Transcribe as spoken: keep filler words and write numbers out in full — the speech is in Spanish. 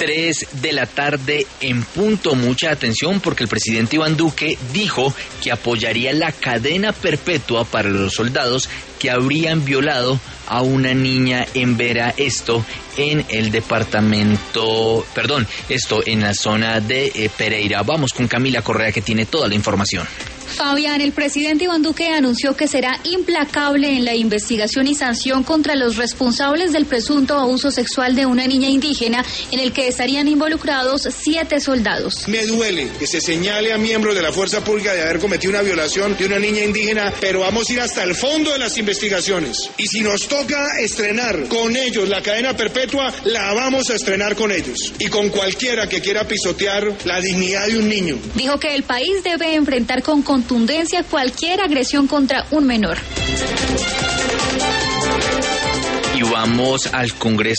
tres de la tarde en punto. Mucha atención porque el presidente Iván Duque dijo que apoyaría la cadena perpetua para los soldados que habrían violado a una niña en Vera, esto en el departamento, perdón, esto en la zona de eh, Pereira. Vamos con Camila Correa que tiene toda la información. Fabián, el presidente Iván Duque anunció que será implacable en la investigación y sanción contra los responsables del presunto abuso sexual de una niña indígena en el que estarían involucrados siete soldados. Me duele que se señale a miembros de la fuerza pública de haber cometido una violación de una niña indígena, pero vamos a ir hasta el fondo de las investigaciones. Y si nos toca estrenar con ellos la cadena perpetua, la vamos a estrenar con ellos. Y con cualquiera que quiera pisotear la dignidad de un niño. Dijo que el país debe enfrentar con contundencia cualquier agresión contra un menor. Y vamos al Congreso.